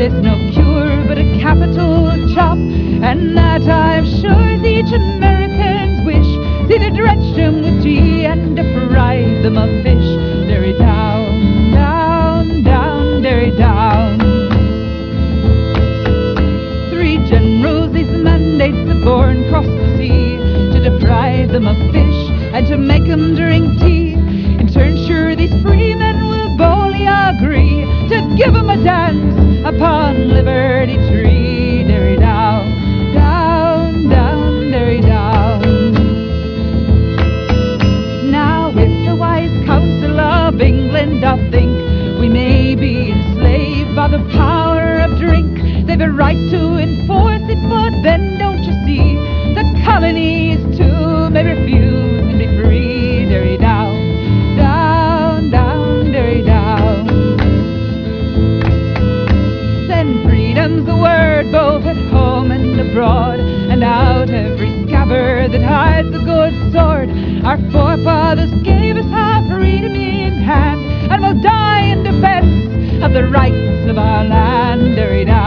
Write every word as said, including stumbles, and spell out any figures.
there's no cure but a capital chop, and that I'm sure is each American's wish. See, to drench them with tea and to fry them of fish. Derry down, down, down, Derry down. Three generals these mandates are born across the sea, to deprive them of fish and to make them drink tea. In turn, sure, these free men will boldly agree to give them a dance upon Liberty Tree. Derry down, down, down, Derry down. Now, if the wise council of England doth think we may be enslaved by the power of drink, they've a right to enforce it, but then don't you see, the colonies too may refuse and be free. Derry down, down, down, Derry down. Then freedom's the word both at home and abroad, and out every scabbard that hides a good sword. Our forefathers gave us our freedom in hand, and we'll die in defense of the rights of our land. Derry down.